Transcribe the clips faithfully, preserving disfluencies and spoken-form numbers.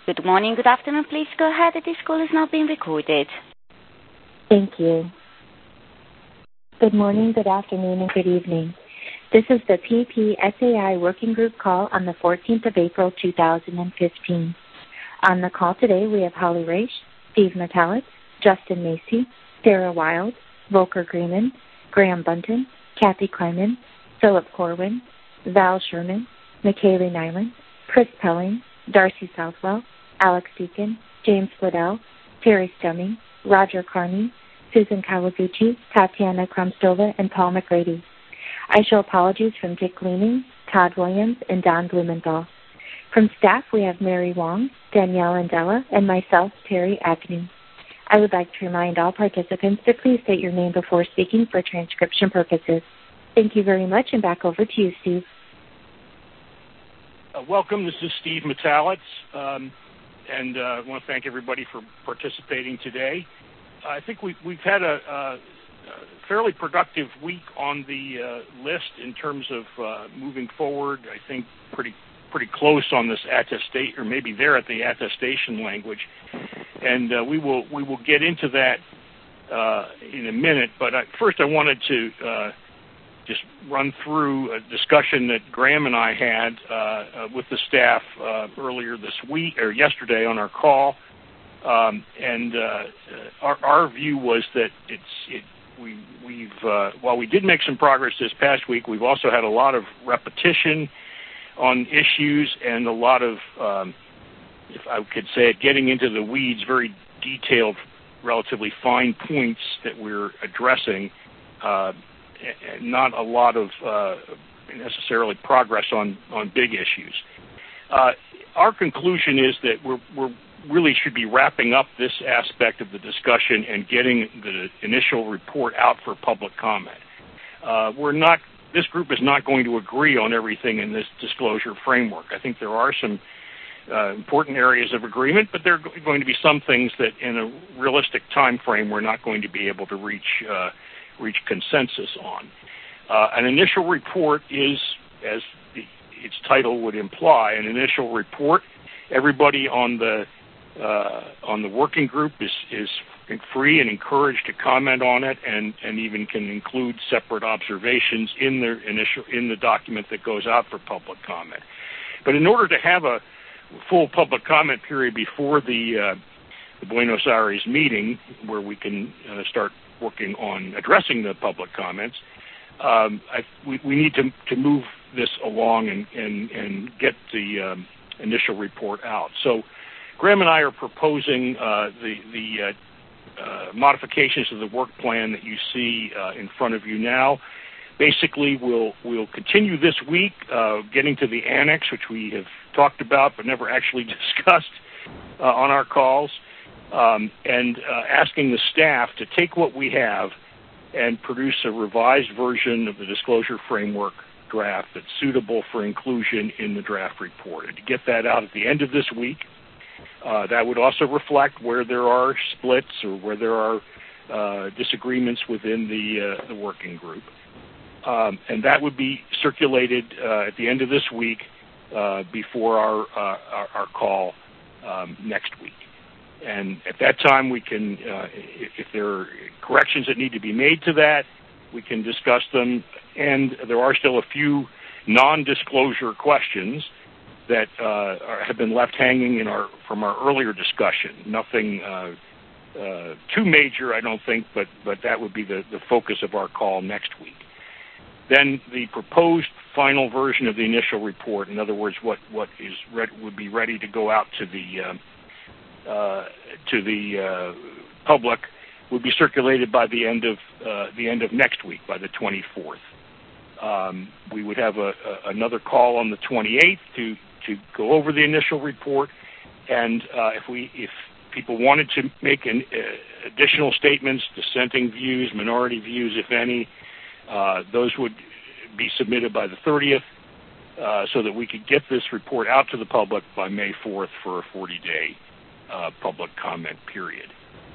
Good morning, good afternoon. Please go ahead. This call is now being recorded. Thank you. Good morning, good afternoon, and good evening. This is the P P S A I Working Group call on the fourteenth of April, two thousand fifteen. On the call today, we have Holly Raich, Steve Metallic, Justin Macy, Sarah Wild, Volker Greenman, Graham Bunton, Kathy Kleiman, Philip Corwin, Val Sherman, McKaylee Nyland, Chris Pelling, Darcy Southwell, Alex Deacon, James Liddell, Terry Stumming, Roger Carney, Susan Kawaguchi, Tatiana Krumstova, and Paul McGrady. I show apologies from Dick Leaning, Todd Williams, and Don Blumenthal. From staff, we have Mary Wong, Danielle Andela, and myself, Terry Agnew. I would like to remind all participants to please state your name before speaking for transcription purposes. Thank you very much, and back over to you, Steve. Uh, welcome. This is Steve Metallic, um, and uh, I want to thank everybody for participating today. I think we, we've had a, a fairly productive week on the uh, list in terms of uh, moving forward. I think pretty pretty close on this attestation, or maybe there at the attestation language, and uh, we will we will get into that uh, in a minute. But I, first, I wanted to uh, just run through a discussion that Graham and I had uh, uh, with the staff uh, earlier this week or yesterday on our call, um, and uh, our, our view was that it's it, we we've uh, while we did make some progress this past week, we've also had a lot of repetition on issues and a lot of, um, if I could say it, getting into the weeds, very detailed, relatively fine points that we're addressing. Uh, not a lot of uh, necessarily progress on, on big issues. Uh, our conclusion is that we're, we're really should be wrapping up this aspect of the discussion and getting the initial report out for public comment. Uh, we're not, this group is not going to agree on everything in this disclosure framework. I think there are some uh, important areas of agreement, but there are going to be some things that in a realistic time frame we're not going to be able to reach uh, reach consensus on. Uh, an initial report is, as the, its title would imply, an initial report. Everybody on the uh, on the working group is is free and encouraged to comment on it, and, and even can include separate observations in the initial in the document that goes out for public comment. But in order to have a full public comment period before the, uh, the Buenos Aires meeting, where we can uh, start working on addressing the public comments, um, I, we, we need to, to move this along and, and, and get the um, initial report out. So Graham and I are proposing uh, the, the uh, uh, modifications to the work plan that you see uh, in front of you now. Basically, we'll, we'll continue this week uh, getting to the annex, which we have talked about but never actually discussed uh, on our calls. Um, and uh, asking the staff to take what we have and produce a revised version of the disclosure framework draft that's suitable for inclusion in the draft report. And to get that out at the end of this week, uh, that would also reflect where there are splits or where there are uh, disagreements within the, uh, the working group. Um, and that would be circulated uh, at the end of this week uh, before our, uh, our, our call um, next week. And at that time, we can, uh, if there are corrections that need to be made to that, we can discuss them. And there are still a few non-disclosure questions that uh, are, have been left hanging in our from our earlier discussion. Nothing uh, uh, too major, I don't think, but, but that would be the, the focus of our call next week. Then the proposed final version of the initial report, in other words, what, what is re- would be ready to go out to the uh, Uh, to the uh, public, would be circulated by the end of uh, the end of next week, by the twenty-fourth. Um, we would have a, a, another call on the twenty-eighth to to go over the initial report, and uh, if we if people wanted to make an, uh, additional statements, dissenting views, minority views, if any, uh, those would be submitted by the thirtieth, uh, so that we could get this report out to the public by May fourth for a forty-day Uh, public comment period.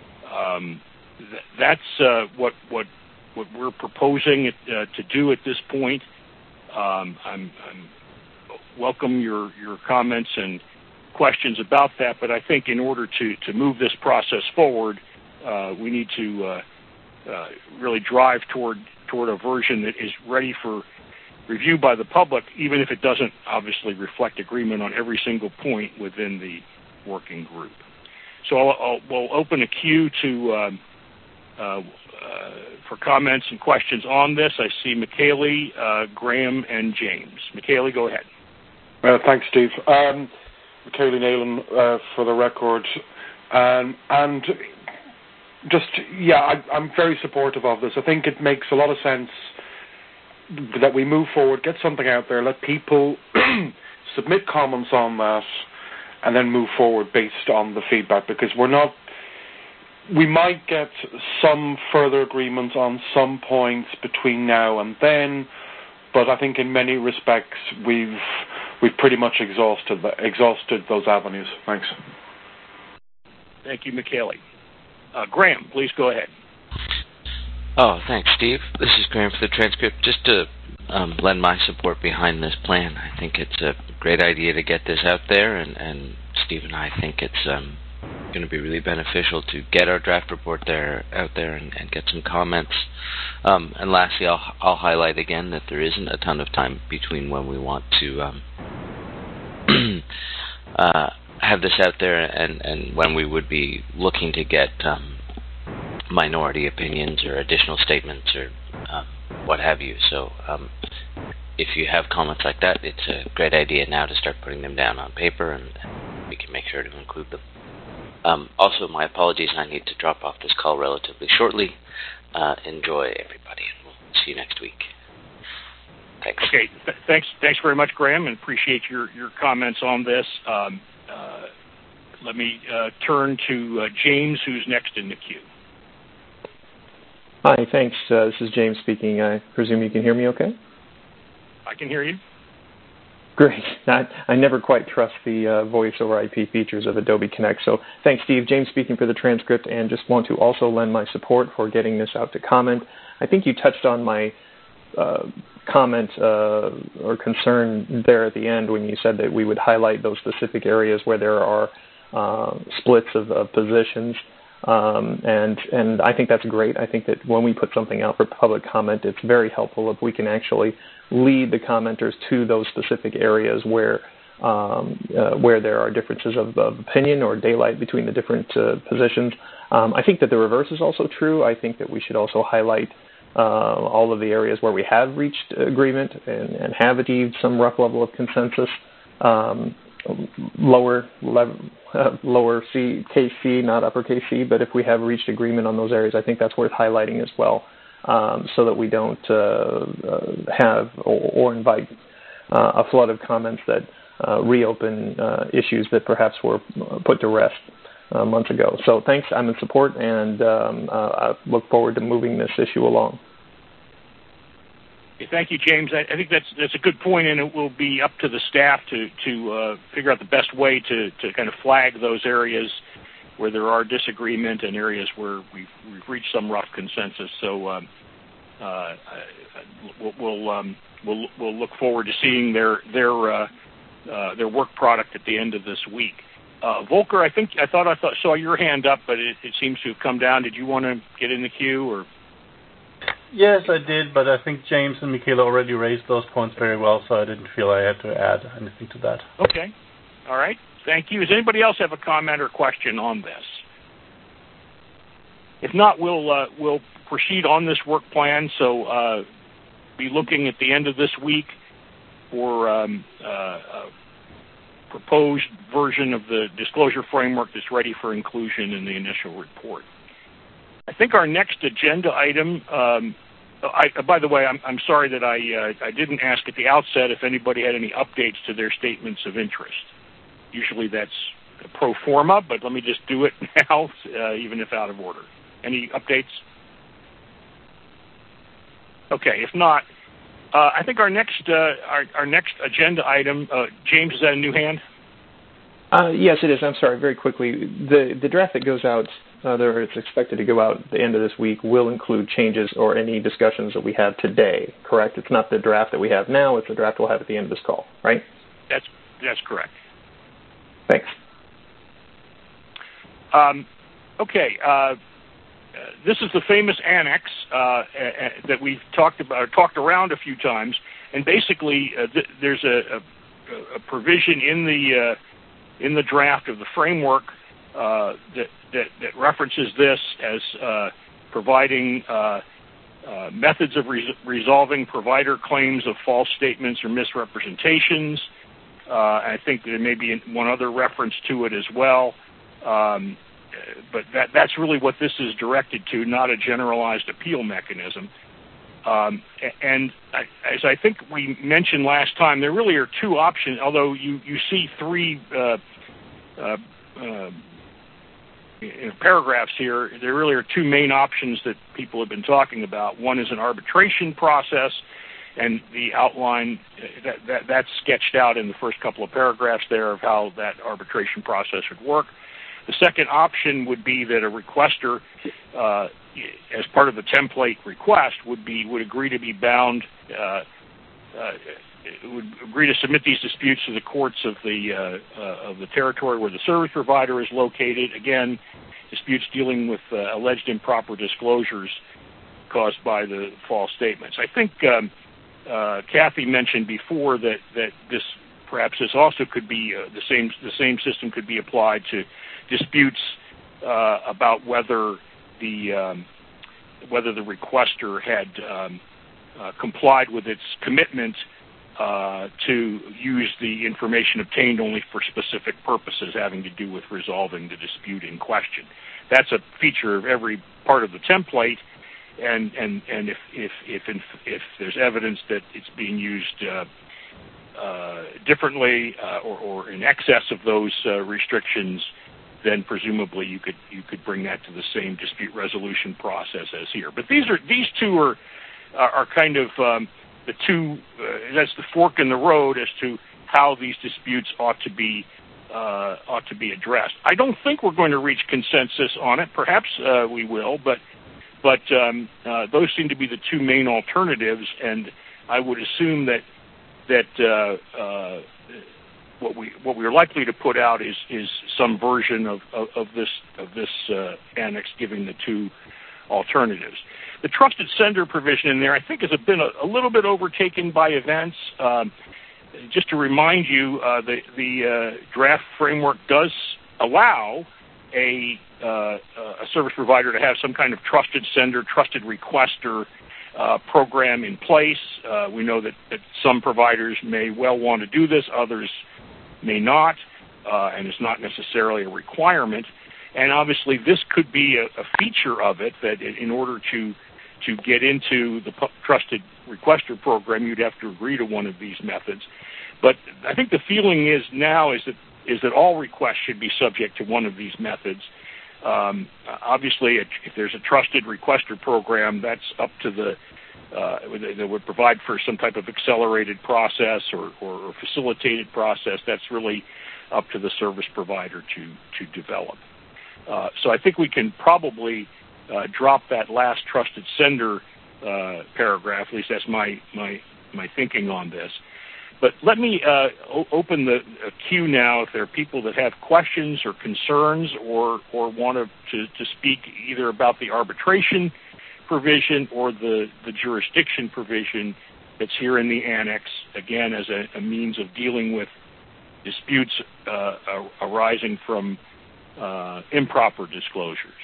Um, th- that's uh, what what what we're proposing it, uh, to do at this point. Um, I'm, I'm welcome your your comments and questions about that, but I think in order to, to move this process forward, uh, we need to uh, uh, really drive toward toward a version that is ready for review by the public, even if it doesn't obviously reflect agreement on every single point within the working group. So I'll, I'll, we'll open a queue to um, uh, uh, for comments and questions on this. I see McKaylee, uh, Graham, and James. McKaylee, go ahead. Uh, thanks, Steve. Um, McKaylee Nayland, uh, for the record. Um, and just, yeah, I, I'm very supportive of this. I think it makes a lot of sense that we move forward, get something out there, let people submit comments on that, and then move forward based on the feedback, because we're not, we might get some further agreement on some points between now and then, but I think in many respects we've we've pretty much exhausted exhausted those avenues. Thanks. Thank you, McKaylee. Uh, Graham, please go ahead. Oh, thanks, Steve. This is Graham for the transcript. Just to um, lend my support behind this plan. I think it's a great idea to get this out there, and, and Steve and I think it's um, going to be really beneficial to get our draft report there out there and, and get some comments. Um, and lastly, I'll, I'll highlight again that there isn't a ton of time between when we want to um, uh, have this out there and, and when we would be looking to get um, minority opinions or additional statements or um, what have you. So um, if you have comments like that, it's a great idea now to start putting them down on paper, and, and we can make sure to include them. Um, also, my apologies, I need to drop off this call relatively shortly. Uh, enjoy, everybody, and we'll see you next week. Thanks. Okay, th- thanks Thanks very much, Graham, and appreciate your, your comments on this. Um, uh, let me uh, turn to uh, James, who's next in the queue. Hi, thanks. Uh, this is James speaking. I presume you can hear me okay? I can hear you. Great. I, I never quite trust the uh, voice over I P features of Adobe Connect. So thanks, Steve. James speaking for the transcript, and just want to also lend my support for getting this out to comment. I think you touched on my uh, comment uh, or concern there at the end when you said that we would highlight those specific areas where there are uh, splits of, of positions. Um, and and I think that's great. I think that when we put something out for public comment, it's very helpful if we can actually lead the commenters to those specific areas where um, uh, where there are differences of, of opinion or daylight between the different uh, positions. Um, I think that the reverse is also true. I think that we should also highlight uh, all of the areas where we have reached agreement and, and have achieved some rough level of consensus. Um, lower level, uh, lower C, case C, not uppercase C, but if we have reached agreement on those areas, I think that's worth highlighting as well, um, so that we don't uh, uh, have or, or invite uh, a flood of comments that uh, reopen uh, issues that perhaps were put to rest uh, months ago. So thanks, I'm in support, and um, uh, I look forward to moving this issue along. Thank you, James. I, I think that's that's a good point, and it will be up to the staff to to uh, figure out the best way to, to kind of flag those areas where there are disagreement and areas where we've, we've reached some rough consensus. So um, uh, we'll we'll, um, we'll we'll look forward to seeing their their uh, uh, their work product at the end of this week. Uh, Volker, I think I thought I thought, saw your hand up, but it, it seems to have come down. Did you want to get in the queue or? Yes, I did, but I think James and Michaela already raised those points very well, so I didn't feel I had to add anything to that. Okay. All right. Thank you. Does anybody else have a comment or question on this? If not, we'll uh, we'll proceed on this work plan. So uh, be looking at the end of this week for um, uh, a proposed version of the disclosure framework that's ready for inclusion in the initial report. I think our next agenda item, um, I, by the way, I'm, I'm sorry that I, uh, I didn't ask at the outset if anybody had any updates to their statements of interest. Usually that's pro forma, but let me just do it now, uh, even if out of order. Any updates? Okay, if not, uh, I think our next, uh, our, our next agenda item, uh, James, is that a new hand? Uh, yes, it is. I'm sorry, very quickly. The, the draft that goes out Uh, there, it's expected to go out at the end of this week, will include changes or any discussions that we have today, correct? It's not the draft that we have now, it's the draft we'll have at the end of this call, right? That's that's correct. Thanks. Um, okay. Uh, this is the famous annex uh, that we've talked about, talked around a few times, and basically uh, th- there's a, a, a provision in the uh, in the draft of the framework uh, that, that that references this as uh, providing uh, uh, methods of res- resolving provider claims of false statements or misrepresentations. Uh, I think there may be one other reference to it as well. Um, but that, that's really what this is directed to, not a generalized appeal mechanism. Um, and I, as I think we mentioned last time, there really are two options, although you, you see three uh, uh, uh, paragraphs here. There really are two main options that people have been talking about. One is an arbitration process, and the outline, that, that, that's sketched out in the first couple of paragraphs there of how that arbitration process would work. The second option would be that a requester, uh, as part of the template request, would be would agree to be bound, uh, uh, would agree to submit these disputes to the courts of the uh, uh, of the territory where the service provider is located. Again, disputes dealing with uh, alleged improper disclosures caused by the false statements. I think um, uh, Kathy mentioned before that that this perhaps this also could be uh, the same the same system could be applied to disputes uh, about whether the um, whether the requester had um, uh, complied with its commitment uh, to use the information obtained only for specific purposes having to do with resolving the dispute in question. That's a feature of every part of the template, and and, and if if if, in, if there's evidence that it's being used uh, uh, differently uh, or, or in excess of those uh, restrictions, then presumably you could you could bring that to the same dispute resolution process as here. But these are these two are are kind of um, the two. Uh, that's the fork in the road as to how these disputes ought to be uh, ought to be addressed. I don't think we're going to reach consensus on it. Perhaps uh, we will, but but um, uh, those seem to be the two main alternatives, and I would assume that that. Uh, uh, What we what we are likely to put out is is some version of of, of this of this uh, annex, giving the two alternatives. The trusted sender provision in there, I think, has been a, a little bit overtaken by events. Um, just to remind you, uh, the the uh, draft framework does allow a uh, a service provider to have some kind of trusted sender, trusted requester uh, program in place. Uh, we know that, that some providers may well want to do this, others may not, uh, and it's not necessarily a requirement. And obviously, this could be a, a feature of it, that in order to to get into the trusted requester program, you'd have to agree to one of these methods. But I think the feeling is now is that is that all requests should be subject to one of these methods. Um, obviously, if there's a trusted requester program, that's up to the Uh, that would provide for some type of accelerated process or, or facilitated process. That's really up to the service provider to to develop. Uh, so I think we can probably uh, drop that last trusted sender uh, paragraph. At least that's my my my thinking on this. But let me uh, o- open the uh, queue now if there are people that have questions or concerns or or want to, to to speak either about the arbitration provision or the, the jurisdiction provision that's here in the annex, again, as a, a means of dealing with disputes uh, arising from uh, improper disclosures.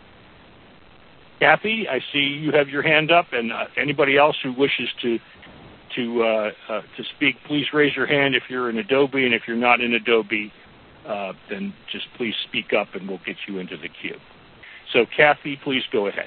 Kathy, I see you have your hand up, and uh, anybody else who wishes to to uh, uh, to speak, please raise your hand if you're in Adobe, and if you're not in Adobe, uh, then just please speak up and we'll get you into the queue. So, Kathy, please go ahead.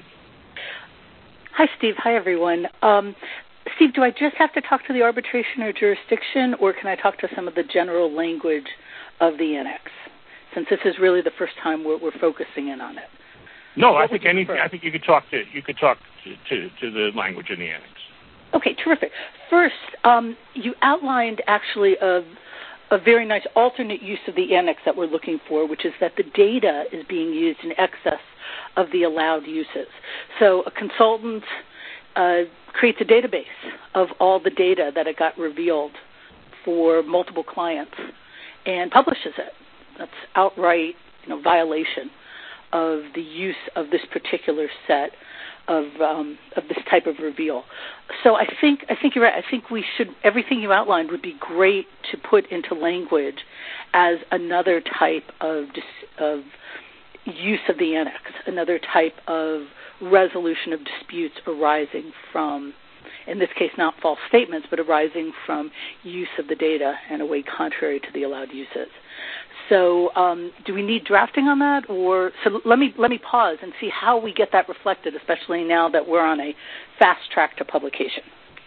Hi, Steve. Hi, everyone. Um, Steve, do I just have to talk to the arbitration or jurisdiction, or can I talk to some of the general language of the annex, since this is really the first time we're, we're focusing in on it? No, what I think anything. I think you could talk to you could talk to, to, to the language in the annex. Okay, terrific. First, um, you outlined actually a, a very nice alternate use of the annex that we're looking for, which is that the data is being used in excess of the allowed uses. So a consultant uh, creates a database of all the data that it got revealed for multiple clients and publishes it outright, you know, violation of the use of this particular set of um, of this type of reveal. So I think I think you're right. I think we should, everything you outlined would be great to put into language as another type of of use of the annex, another type of resolution of disputes arising from, in this case, not false statements, but arising from use of the data in a way contrary to the allowed uses. So, um, do we need drafting on that, or so? Let me let me pause and see how we get that reflected, especially now that we're on a fast track to publication.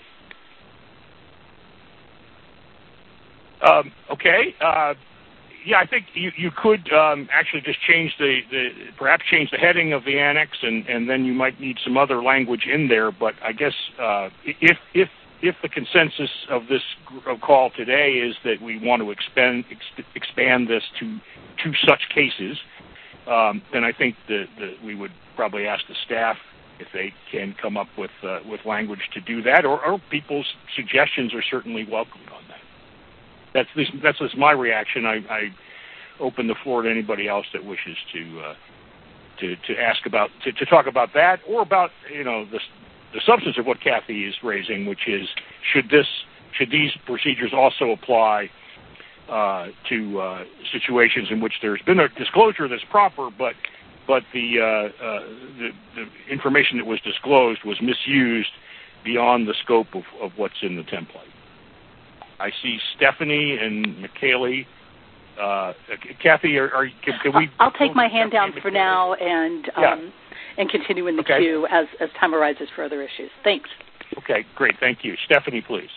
Um, okay. Uh, yeah, I think you, you could um, actually just change the, the perhaps change the heading of the annex, and, and then you might need some other language in there. But I guess uh, if if if the consensus of this call today is that we want to expand ex- expand this to to such cases, um, then I think that, that we would probably ask the staff if they can come up with uh, with language to do that, or, or people's suggestions are certainly welcomed on that. That's this, that's just my reaction. I, I open the floor to anybody else that wishes to uh, to to ask about to, to talk about that, or about you know the the substance of what Kathy is raising, which is should this should these procedures also apply uh, to uh, situations in which there's been a disclosure that's proper, but but the, uh, uh, the the information that was disclosed was misused beyond the scope of, of what's in the template. I see Stephanie and McKaylee. Uh, Kathy, are, are can, can we? I'll take my hand down for now and um, yeah. and continue in the okay. queue as, as time arises for other issues. Thanks. Okay, great. Thank you. Stephanie, please.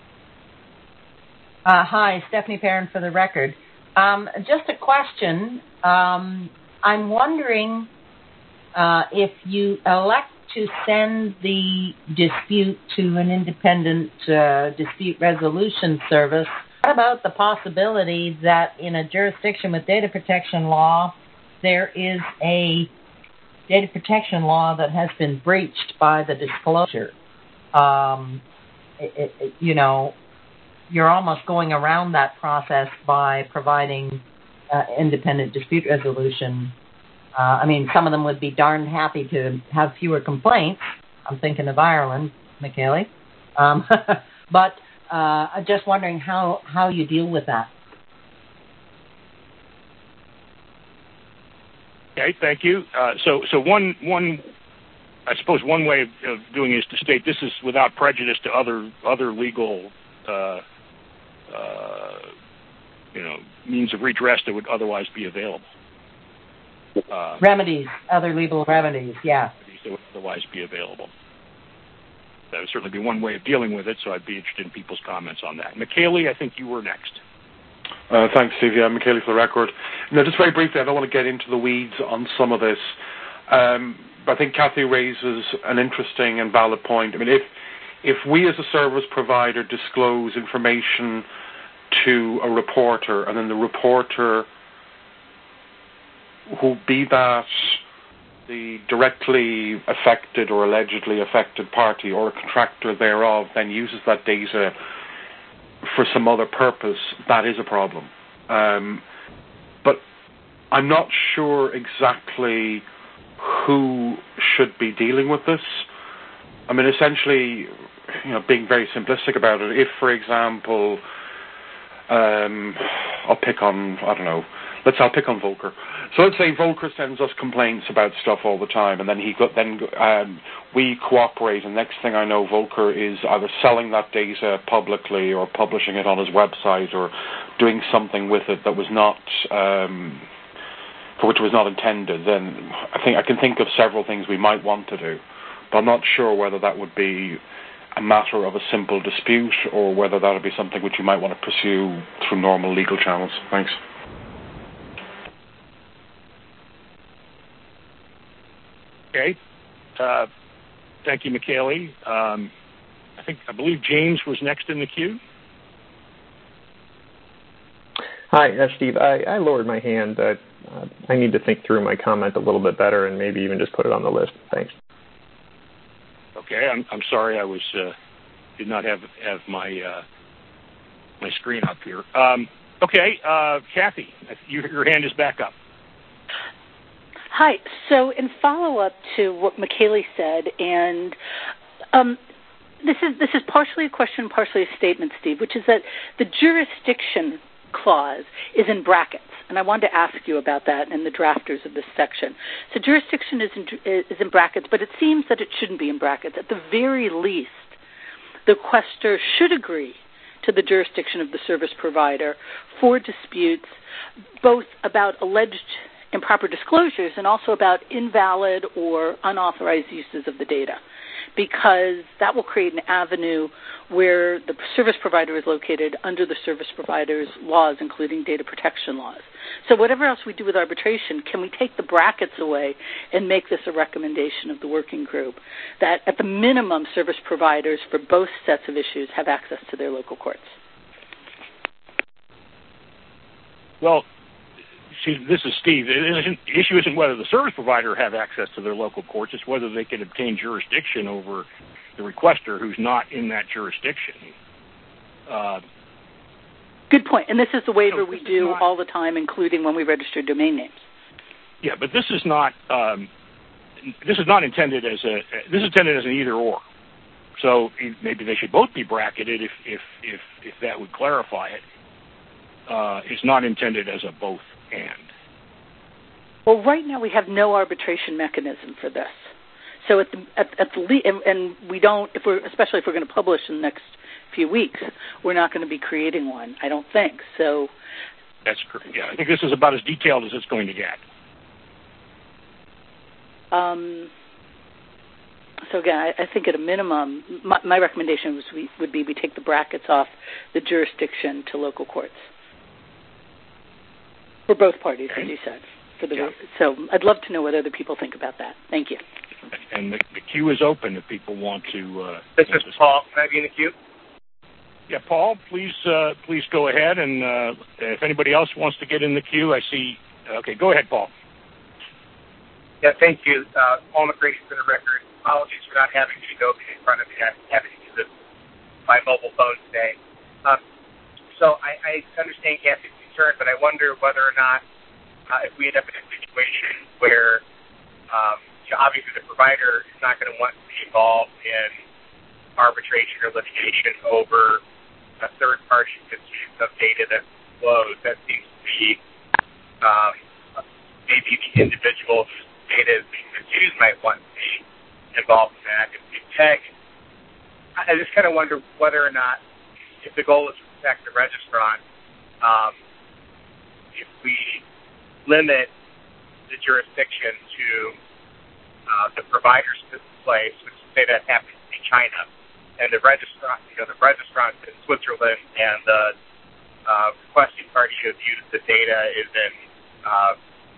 Uh, hi, Stephanie Perrin for the record. Um, just a question. Um, I'm wondering uh, if you elect to send the dispute to an independent uh, dispute resolution service, what about the possibility that in a jurisdiction with data protection law, there is a data protection law that has been breached by the disclosure? Um, it, it, you know, you're almost going around that process by providing uh, independent dispute resolution. Uh, I mean, some of them would be darn happy to have fewer complaints. I'm thinking of Ireland, McKaylee. Um, but uh, I'm just wondering how, how you deal with that. Okay, thank you. Uh, so, so one, one, I suppose one way of, of doing it is to state this is without prejudice to other other legal, uh, uh, you know, means of redress that would otherwise be available. Uh, remedies, other legal remedies, yeah. That would otherwise be available. That would certainly be one way of dealing with it, so I'd be interested in people's comments on that. McKaylee, I think you were next. Uh, thanks, Steve. Yeah, McKaylee for the record. Now, just very briefly, I don't want to get into the weeds on some of this, um, but I think Kathy raises an interesting and valid point. I mean, if if we as a service provider disclose information to a reporter, and then the reporter, who be that the directly affected or allegedly affected party or a contractor thereof, then uses that data for some other purpose, that is a problem. Um, but I'm not sure exactly who should be dealing with this. I mean, essentially, you know, being very simplistic about it, if, for example, um, I'll pick on, I don't know, let's, I'll pick on Volker. So let's say Volker sends us complaints about stuff all the time, and then he got, then um, we cooperate, and next thing I know, Volker is either selling that data publicly or publishing it on his website or doing something with it that was not, um, for which it was not intended. Then I think I can think of several things we might want to do, but I'm not sure whether that would be a matter of a simple dispute or whether that would be something which you might want to pursue through normal legal channels. Thanks. Okay. Uh, thank you, McKaylee. Um, I think I believe James was next in the queue. Hi, uh, Steve. I, I lowered my hand. Uh, uh, I need to think through my comment a little bit better and maybe even just put it on the list. Thanks. Okay. I'm I'm sorry. I was uh, did not have have my uh, my screen up here. Um, Okay, uh, Kathy, you, your hand is back up. Hi. So in follow-up to what Michele said, and um, this is this is partially a question, partially a statement, Steve, which is that the jurisdiction clause is in brackets, and I wanted to ask you about that and the drafters of this section. So jurisdiction is in, is in brackets, but it seems that it shouldn't be in brackets. At the very least, the requester should agree to the jurisdiction of the service provider for disputes, both about alleged improper disclosures and also about invalid or unauthorized uses of the data, because that will create an avenue where the service provider is located under the service provider's laws, including data protection laws. So whatever else we do with arbitration, can we take the brackets away and make this a recommendation of the working group that at the minimum service providers for both sets of issues have access to their local courts? Well, see, this is Steve. The issue isn't whether the service provider have access to their local courts, it's whether they can obtain jurisdiction over the requester who's not in that jurisdiction. Uh, Good point. And this is the waiver so we do not, all the time, including when we register domain names. Yeah, but this is not um, this is not intended as a this is intended as an either or. So maybe they should both be bracketed if if if, if that would clarify it. Uh, it's not intended as a both and. Well, right now we have no arbitration mechanism for this. So at the at, at the le- and, and we don't, if we're especially if we're going to publish in the next few weeks, we're not going to be creating one. I don't think so. That's correct. Yeah, I think this is about as detailed as it's going to get. Um. So again, I, I think at a minimum, my, my recommendation was we, would be we take the brackets off the jurisdiction to local courts. For both parties, okay. As you said. For the yeah. So I'd love to know what other people think about that. Thank you. And the, the queue is open if people want to. Uh, this is Paul. Can I be in the queue? Yeah, Paul, please uh, please go ahead. And uh, if anybody else wants to get in the queue, I see. Okay, go ahead, Paul. Yeah, thank you. Uh, Paul McGrady for the record. Apologies for not having Adobe in front of me. I'm having to use my mobile phone today. Um, so I, I understand Kathy's concern, but I wonder whether or not uh, if we end up in a situation where um, you know, obviously the provider is not going to want to be involved in arbitration or litigation over a third-party dispute of data that's closed. That seems to be um, maybe the individual whose data is being misused might want to be involved in that. If you tag, I just kind of wonder whether or not, if the goal is to protect the registrant, um, if we limit the jurisdiction to uh, the provider's place, which say that happens to be China, and the registrant, you know, the registrant in Switzerland, and the uh, requesting party who views the data is in, uh,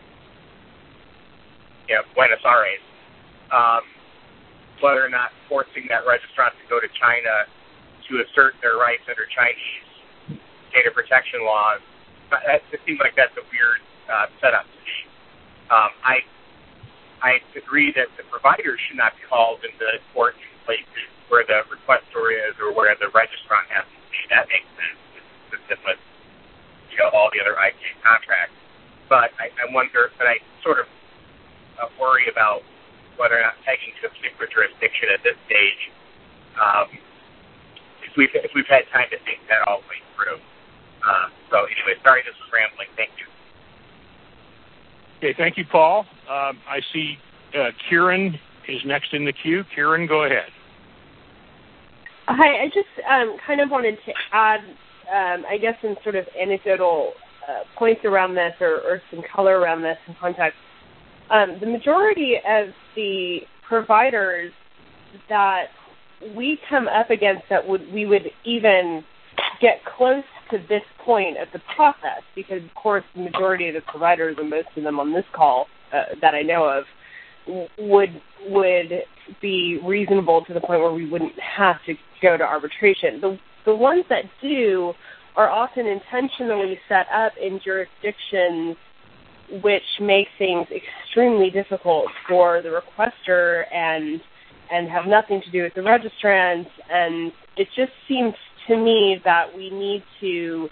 you know, Buenos Aires. Um, whether or not forcing that registrant to go to China to assert their rights under Chinese data protection laws, that, it seems like that's a weird uh, setup to me. Um, I I agree that the provider should not be called into court in places where the requestor is or where the registrant has to be. That makes sense. It's consistent with, you know, all the other I K contracts. But I, I wonder, but I sort of uh, worry about whether or not taking to a particular jurisdiction at this stage, um, if we've if we've had time to think that all the way through. Uh, so anyway, sorry, this was rambling. Thank you. Okay, thank you, Paul. Um, I see uh, Kieran is next in the queue. Kieran, go ahead. Hi, I just um, kind of wanted to add, um, I guess, some sort of anecdotal uh, points around this, or, or some color around this in context. Um, the majority of the providers that we come up against that would we would even get close to this point of the process, because, of course, the majority of the providers, and most of them on this call uh, that I know of, would would be reasonable to the point where we wouldn't have to go to arbitration. The the ones that do are often intentionally set up in jurisdictions which make things extremely difficult for the requester and and have nothing to do with the registrant. And it just seems to me that we need to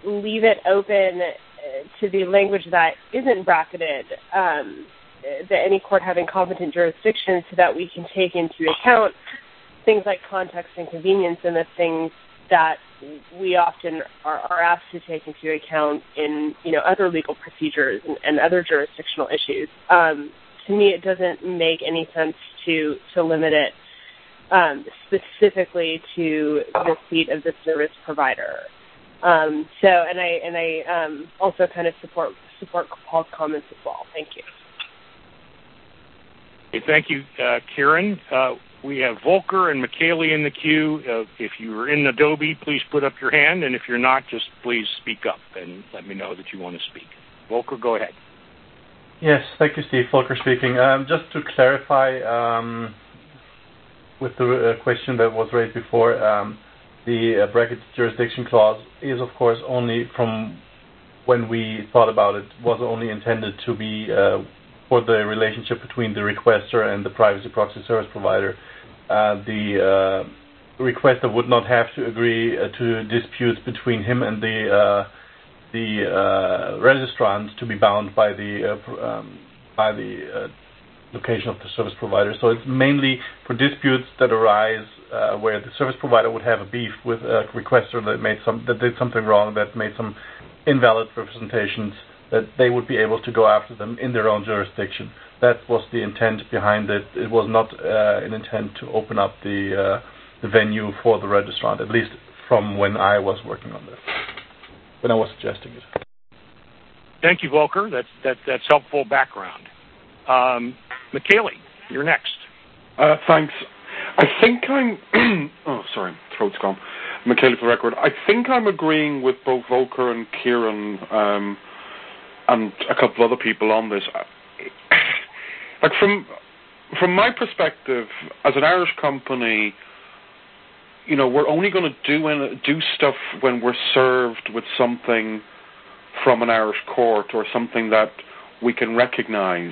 leave it open to the language that isn't bracketed, um, that any court having competent jurisdiction, so that we can take into account things like context and convenience and the things that we often are, are asked to take into account in, you know, other legal procedures and, and other jurisdictional issues. Um, to me, it doesn't make any sense to, to limit it um, specifically to the seat of the service provider. Um, so, and I and I um, also kind of support support Paul's comments as well. Thank you. Okay, thank you, uh, Kieran. Uh, we have Volker and Michele in the queue. Uh, if you're in Adobe, please put up your hand, and if you're not, just please speak up and let me know that you want to speak. Volker, go ahead. Yes, thank you, Steve. Volker speaking. Um, just to clarify, um, with the uh, question that was raised before, um, the uh, bracket jurisdiction clause is, of course, only from when we thought about it, was only intended to be uh, for the relationship between the requester and the privacy proxy service provider. Uh, the uh, requester would not have to agree uh, to disputes between him and the uh, the uh, registrant to be bound by the uh, um, by the uh, location of the service provider. So it's mainly for disputes that arise uh, where the service provider would have a beef with a requester that made some that did something wrong, that made some invalid representations, that they would be able to go after them in their own jurisdiction. That was the intent behind it. It was not uh, an intent to open up the uh, the venue for the registrant, at least from when I was working on this, when I was suggesting it. Thank you, Volker. That's that, that's helpful background. Um, Michele, you're next. Uh, thanks. I think I'm... oh, sorry, throat's gone. Michele, for the record. I think I'm agreeing with both Volker and Kieran um, and a couple other people on this. Like from from my perspective, as an Irish company, you know, we're only going to do do stuff when we're served with something from an Irish court or something that we can recognise.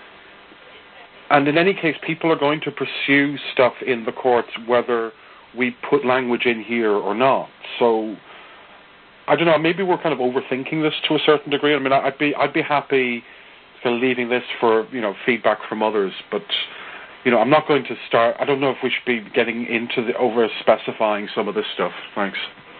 And in any case, people are going to pursue stuff in the courts whether we put language in here or not. So, I don't know, maybe we're kind of overthinking this to a certain degree. I mean, I'd be I'd be happy kind of leaving this for, you know, feedback from others, but, you know, I'm not going to start, I don't know if we should be getting into the over-specifying some of this stuff. Thanks.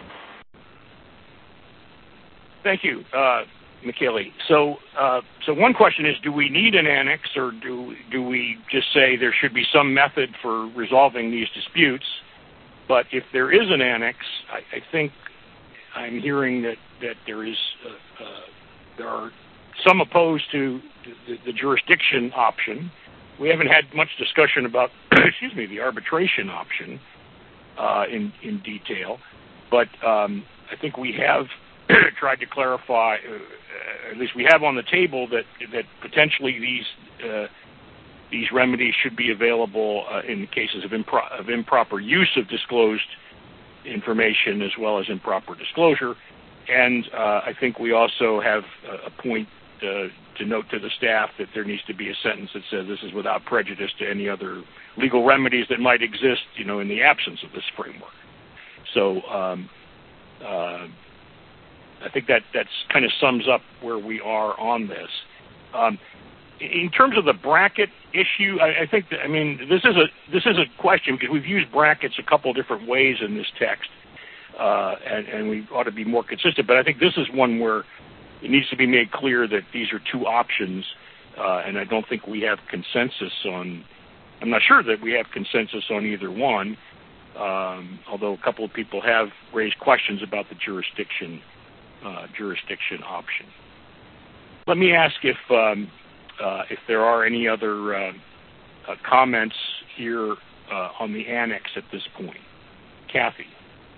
Thank you, uh, Michele. So, uh, so one question is: do we need an annex, or do do we just say there should be some method for resolving these disputes? But if there is an annex, I, I think I'm hearing that that there is uh, uh, there are some opposed to the, the jurisdiction option. We haven't had much discussion about excuse me the arbitration option uh, in in detail, but um, I think we have tried to clarify, uh, at least we have on the table, that that potentially these uh, these remedies should be available uh, in cases of, impro- of improper use of disclosed information as well as improper disclosure. And uh, I think we also have a point uh, to note to the staff that there needs to be a sentence that says this is without prejudice to any other legal remedies that might exist, you know, in the absence of this framework. So. Um, uh, I think that that's kind of sums up where we are on this. Um, in terms of the bracket issue, I, I think that, I mean this is a this is a question because we've used brackets a couple of different ways in this text, uh, and, and we ought to be more consistent. But I think this is one where it needs to be made clear that these are two options, uh, and I don't think we have consensus on. I'm not sure that we have consensus on either one, um, although a couple of people have raised questions about the jurisdiction. Uh, jurisdiction option. Let me ask if um, uh, if there are any other uh, uh, comments here uh, on the annex at this point. Kathy.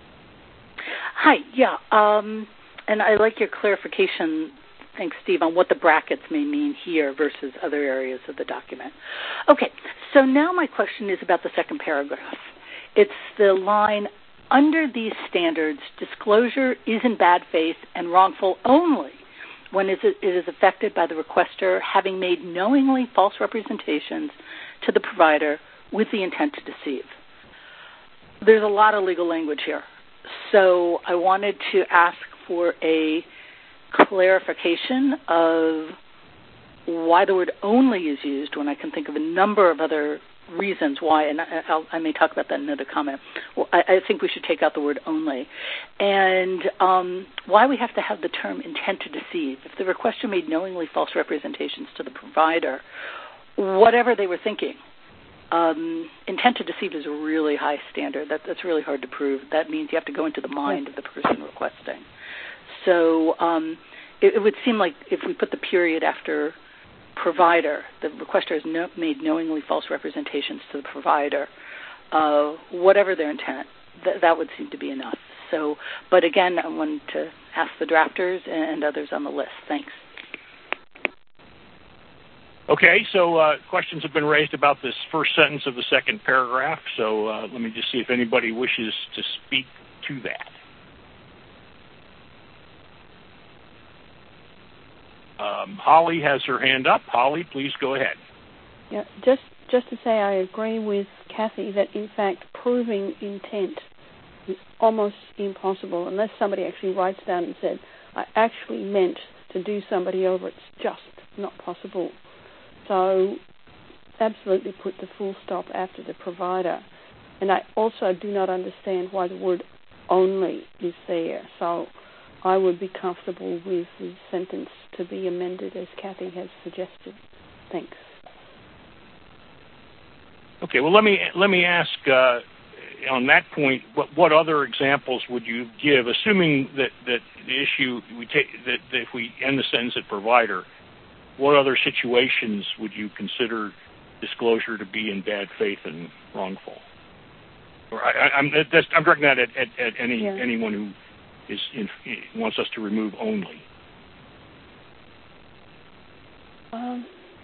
Hi. Yeah, um, and I like your clarification. Thanks, Steve, on what the brackets may mean here versus other areas of the document. Okay. So now my question is about the second paragraph. It's the line. Under these standards, disclosure is in bad faith and wrongful only when it is affected by the requester having made knowingly false representations to the provider with the intent to deceive. There's a lot of legal language here. So I wanted to ask for a clarification of why the word only is used when I can think of a number of other reasons why, and I, I'll, I may talk about that in another comment. Well, I, I think we should take out the word only. And um, why we have to have the term intent to deceive. If the requester made knowingly false representations to the provider, whatever they were thinking, um, intent to deceive is a really high standard. That, that's really hard to prove. That means you have to go into the mind of the person requesting. So um, it, it would seem like if we put the period after provider, the requester has no, made knowingly false representations to the provider, uh, whatever their intent, th- that would seem to be enough. So, but again, I wanted to ask the drafters and others on the list. Thanks. Okay, so uh, questions have been raised about this first sentence of the second paragraph, so uh, let me just see if anybody wishes to speak to that. Um, Holly has her hand up. Holly, please go ahead. Yeah, just just to say I agree with Kathy that, in fact, proving intent is almost impossible unless somebody actually writes down and said, I actually meant to do somebody over. It's just not possible. So absolutely put the full stop after the provider. And I also do not understand why the word only is there. So I would be comfortable with the sentence to be amended as Kathy has suggested. Thanks. Okay, well, let me let me ask uh, on that point, what, what other examples would you give, assuming that, that the issue we take that, that if we end the sentence at provider, what other situations would you consider disclosure to be in bad faith and wrongful? Or I, I'm that's, I'm directing that at, at, at any yeah. anyone who is in, wants us to remove only. Um,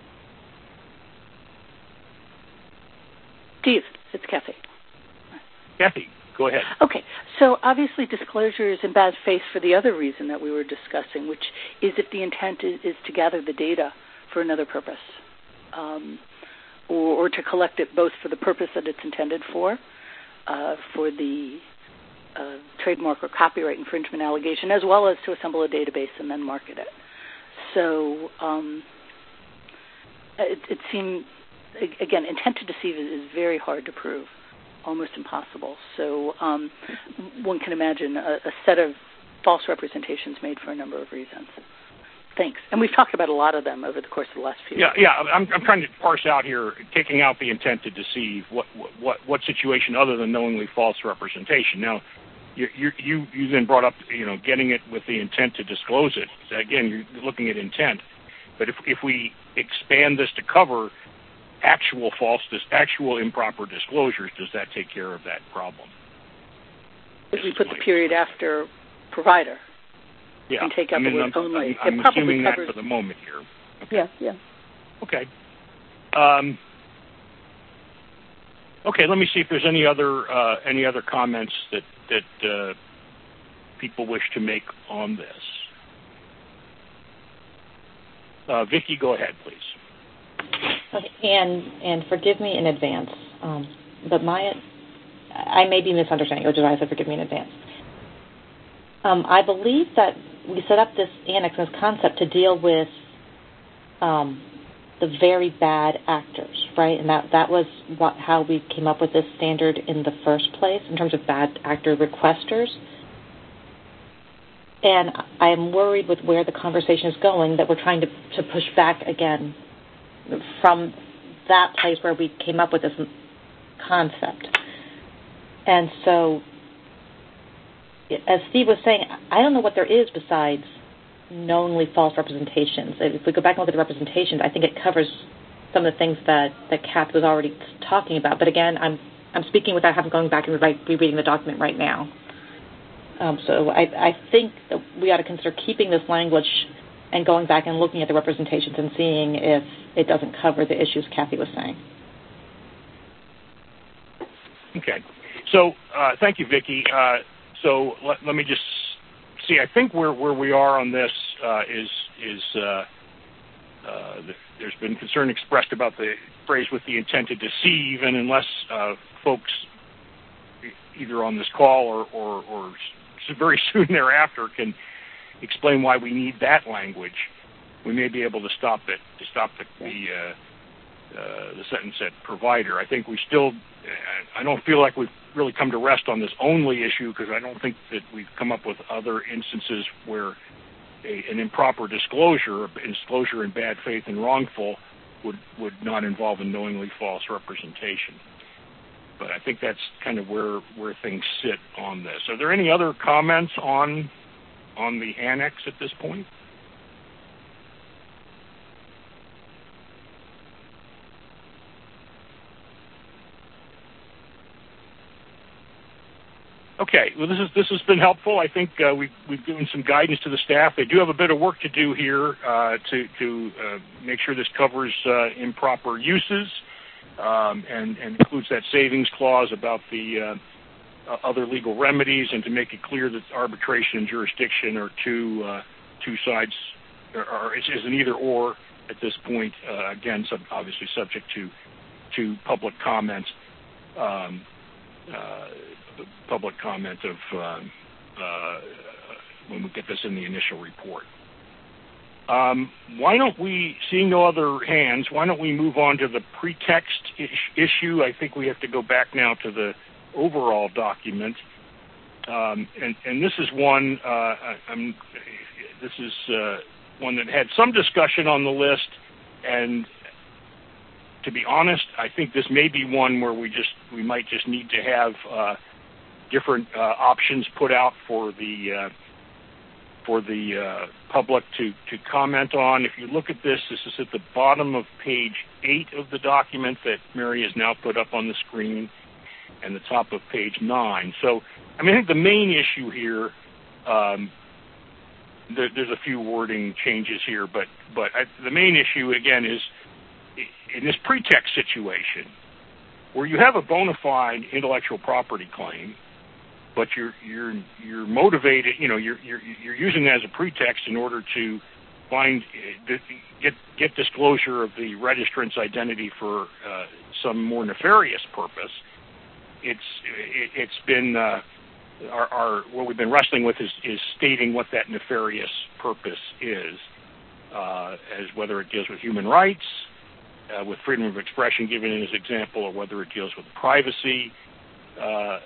Steve, it's Kathy. Kathy, go ahead. Okay, so obviously disclosure is in bad faith for the other reason that we were discussing, which is if the intent is, is to gather the data for another purpose, um, or, or to collect it both for the purpose that it's intended for, uh, for the uh, trademark or copyright infringement allegation, as well as to assemble a database and then market it. So um, it, it seemed, again, intent to deceive is, is very hard to prove, almost impossible. So um, one can imagine a, a set of false representations made for a number of reasons. Thanks. And we've talked about a lot of them over the course of the last few Yeah, years. yeah. I'm, I'm trying to parse out here, taking out the intent to deceive, what what what situation other than knowingly false representation. Now, you you you, you then brought up, you know, getting it with the intent to disclose it. So again, you're looking at intent. But if if we expand this to cover actual false, actual improper disclosures, does that take care of that problem? If we put the period after provider. Yeah, and take out I mean, the word I'm, only. I'm, I'm assuming that for the moment here. Okay. Yeah, yeah. Okay. Um, okay, let me see if there's any other uh, any other comments that that uh, people wish to make on this. Uh, Vicki, go ahead, please. Okay, and and forgive me in advance, um, but my I may be misunderstanding, which is why I said forgive me in advance. Um, I believe that we set up this annex, this concept, to deal with um, the very bad actors, right? And that, that was what, how we came up with this standard in the first place in terms of bad actor requesters. And I am worried with where the conversation is going that we're trying to, to push back again from that place where we came up with this concept. And so, as Steve was saying, I don't know what there is besides knowingly false representations. If we go back and look at the representations, I think it covers some of the things that, that Kath was already talking about. But again, I'm I'm speaking without having going back and rereading the document right now. Um, so I, I think that we ought to consider keeping this language and going back and looking at the representations and seeing if it doesn't cover the issues Kathy was saying. Okay. So uh, thank you, Vicki. Uh, So let, let me just see. I think where, where we are on this uh, is is uh, uh, there's been concern expressed about the phrase with the intent to deceive, and unless uh, folks either on this call or, or, or very soon thereafter can explain why we need that language, we may be able to stop it, to stop the the, uh, uh, the sentence at provider. I think we still, I don't feel like we've really come to rest on this only issue, because I don't think that we've come up with other instances where a, an improper disclosure, disclosure in bad faith and wrongful, would, would not involve a knowingly false representation. But I think that's kind of where where things sit on this. Are there any other comments on on the annex at this point? Okay, well, this is this has been helpful. I think uh, we've we've given some guidance to the staff. They do have a bit of work to do here uh, to to uh, make sure this covers uh, improper uses um, and, and includes that savings clause about the uh, uh, other legal remedies, and to make it clear that arbitration and jurisdiction are two uh, two sides, or, or it's, it's an either or at this point. Uh, again, sub, obviously subject to to public comment. Um, uh, public comment of um, uh, when we get this in the initial report. Um, why don't we, seeing no other hands, why don't we move on to the pretext is- issue? I think we have to go back now to the overall document. Um, and, and this is one, uh, I, I'm, this is uh, one that had some discussion on the list, and to be honest, I think this may be one where we just, we might just need to have uh, different uh, options put out for the uh, for the uh, public to, to comment on. If you look at this, this is at the bottom of page eight of the document that Mary has now put up on the screen, and the top of page nine. So, I mean, I think the main issue here, um, there, there's a few wording changes here, but but I, the main issue again is in this pretext situation, where you have a bona fide intellectual property claim, but you're you're you're motivated, you know, you're you're you're using that as a pretext in order to find get get disclosure of the registrant's identity for uh, some more nefarious purpose. It's it's been uh, our, our what we've been wrestling with is, is stating what that nefarious purpose is, uh, as whether it deals with human rights, uh, with freedom of expression given in his example, or whether it deals with privacy. Uh,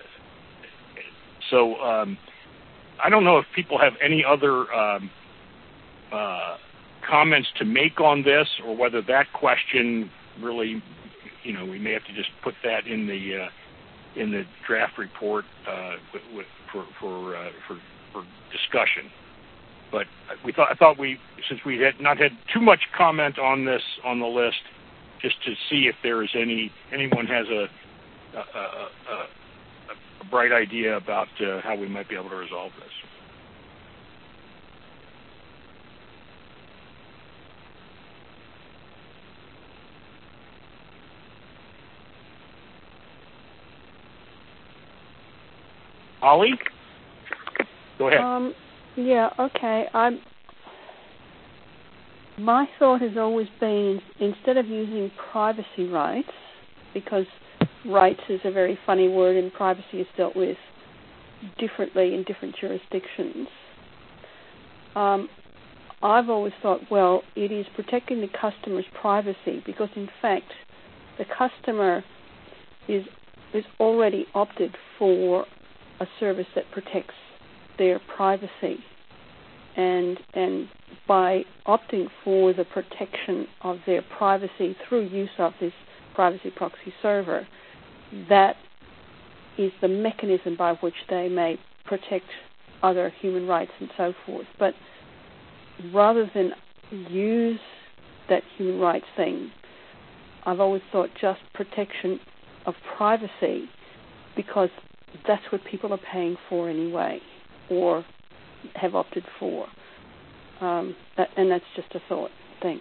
So um, I don't know if people have any other um, uh, comments to make on this, or whether that question really, you know, we may have to just put that in the uh, in the draft report uh, with, with, for for, uh, for for discussion. But we thought I thought we, since we had not had too much comment on this on the list, just to see if there is any anyone has a. a, a, a a bright idea about uh, how we might be able to resolve this. Holly? Go ahead. Um, yeah, okay. I'm, my thought has always been, instead of using privacy rights, because rights is a very funny word and privacy is dealt with differently in different jurisdictions. Um, I've always thought, well, it is protecting the customer's privacy, because in fact the customer is is already opted for a service that protects their privacy, and and by opting for the protection of their privacy through use of this privacy proxy server, that is the mechanism by which they may protect other human rights and so forth. But rather than use that human rights thing, I've always thought just protection of privacy, because that's what people are paying for anyway, or have opted for. Um, that, and that's just a thought. Thanks.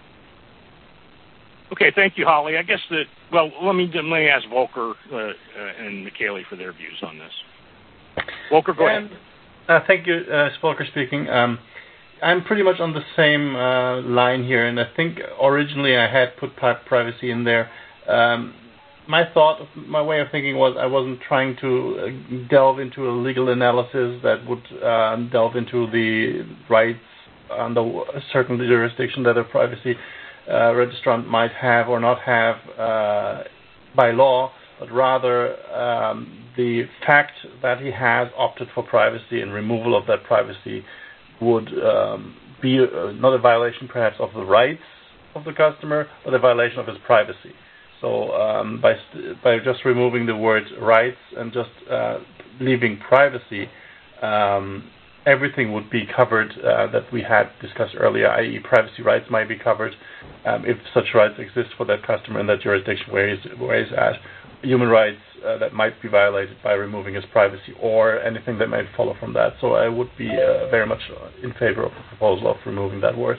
Okay, thank you, Holly. I guess that, well, let me, let me ask Volker uh, uh, and Michele for their views on this. Volker, go um, ahead. Uh, thank you, uh, Volker speaking. Um, I'm pretty much on the same uh, line here, and I think originally I had put privacy in there. Um, my thought, my way of thinking was I wasn't trying to delve into a legal analysis that would uh, delve into the rights under a certain jurisdiction that a privacy uh, registrant might have or not have uh, by law, but rather um, the fact that he has opted for privacy and removal of that privacy would um, be uh, not a violation perhaps of the rights of the customer, but a violation of his privacy. So um, by by just removing the word rights and just uh, leaving privacy, um, everything would be covered uh, that we had discussed earlier, that is privacy rights might be covered um, if such rights exist for that customer in that jurisdiction where he's, where he's at. Human rights uh, that might be violated by removing his privacy or anything that might follow from that. So I would be uh, very much in favor of the proposal of removing that word.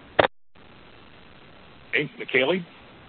Okay, Michele?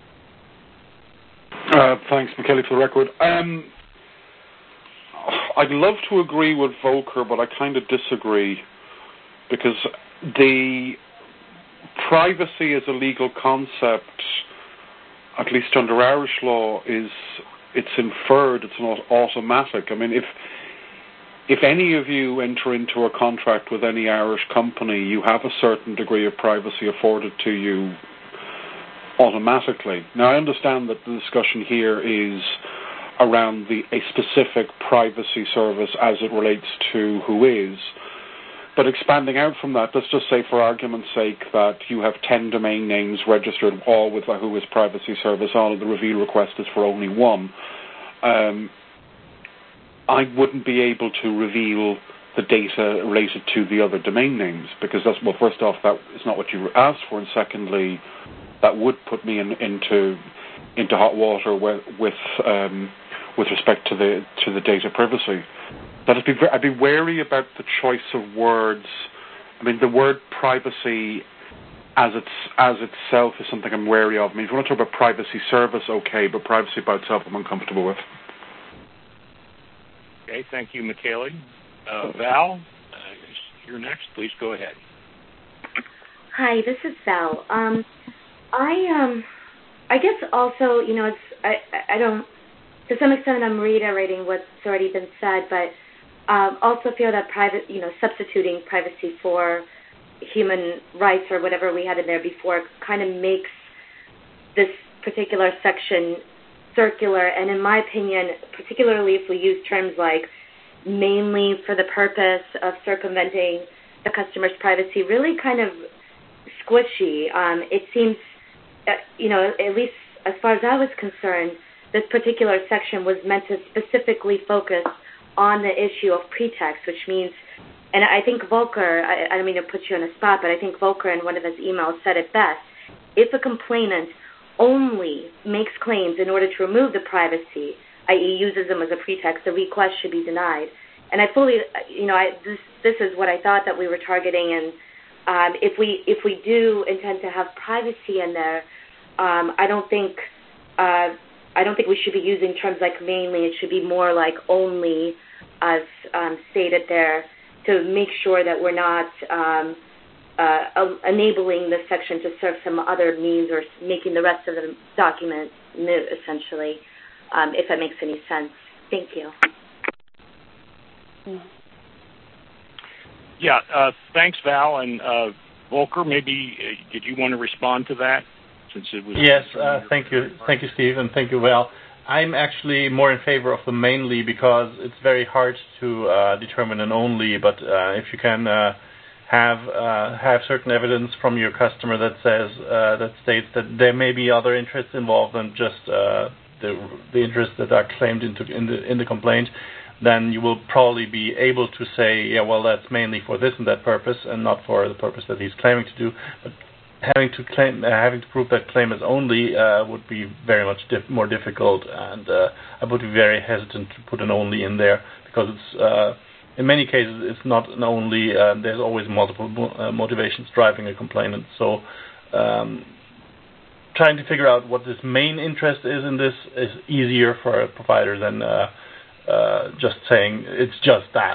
Uh, thanks, Michele, for the record. Um, I'd love to agree with Volker, but I kind of disagree because the privacy as a legal concept, at least under Irish law, is it's inferred, it's not automatic. I mean, if if any of you enter into a contract with any Irish company, you have a certain degree of privacy afforded to you automatically. Now, I understand that the discussion here is around the a specific privacy service as it relates to who is, but expanding out from that, let's just say for argument's sake that you have ten domain names registered, all with a who is privacy service on, and the reveal request is for only one. Um, I wouldn't be able to reveal the data related to the other domain names because that's, well, first off, that is not what you asked for, and secondly, that would put me in, into into hot water with with, um, with respect to the to the data privacy. That I'd be I'd be wary about the choice of words. I mean, the word privacy as it's as itself is something I'm wary of. I mean, if you want to talk about privacy service, okay, but privacy by itself, I'm uncomfortable with. Okay, thank you, Michele. Uh, Val, uh, you're next. Please go ahead. Hi, this is Val. Um, I um, I guess also, you know, it's I I don't to some extent I'm reiterating what's already been said, but um, also feel that private, you know, substituting privacy for human rights or whatever we had in there before kind of makes this particular section circular. And in my opinion, particularly if we use terms like mainly for the purpose of circumventing the customer's privacy, really kind of squishy. Um, it seems, uh, you know, at least as far as I was concerned, this particular section was meant to specifically focus on the issue of pretext, which means, and I think Volker, I, I don't mean to put you on the spot, but I think Volker in one of his emails said it best. If a complainant only makes claims in order to remove the privacy, that is uses them as a pretext, the request should be denied. And I fully, you know, I, this this is what I thought that we were targeting. And um, if we if we do intend to have privacy in there, um, I don't think uh, I don't think we should be using terms like mainly. It should be more like only, as um, stated there, to make sure that we're not um, uh, enabling this section to serve some other means or making the rest of the document moot, essentially, um, if that makes any sense. Thank you. Yeah, uh, thanks, Val. And uh, Volker, maybe uh, did you want to respond to that? Since it was yes, uh, thank you. Thank you, Steve, and thank you, Val. I'm actually more in favor of the mainly because it's very hard to uh, determine an only, but uh, if you can uh, have uh, have certain evidence from your customer that says uh, that states that there may be other interests involved than just uh, the the interests that are claimed into in the in the complaint, then you will probably be able to say, yeah, well, that's mainly for this and that purpose, and not for the purpose that he's claiming to do. But having to claim, uh, having to prove that claim as only uh, would be very much dif- more difficult, and uh, I would be very hesitant to put an only in there because it's uh, in many cases it's not an only. Uh, there's always multiple mo- uh, motivations driving a complainant. So, um, trying to figure out what this main interest is in this is easier for a provider than uh, uh, just saying it's just that.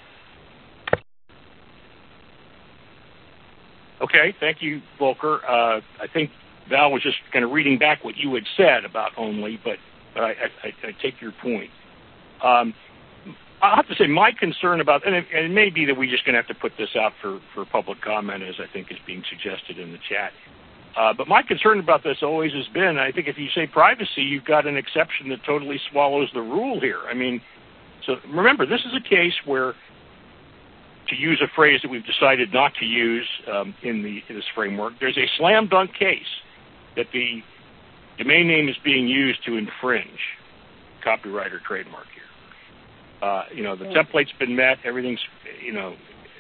Okay, thank you, Volker. Uh, I think Val was just kind of reading back what you had said about only, but but I, I, I take your point. Um, I'll have to say my concern about, and it, and it may be that we're just going to have to put this out for, for public comment, as I think is being suggested in the chat. Uh, but my concern about this always has been, I think if you say privacy, you've got an exception that totally swallows the rule here. I mean, so remember, this is a case where, to use a phrase that we've decided not to use um, in, the, in this framework, there's a slam dunk case that the domain name is being used to infringe copyright or trademark here. Uh, you know, the yeah. template's been met, everything's, you know,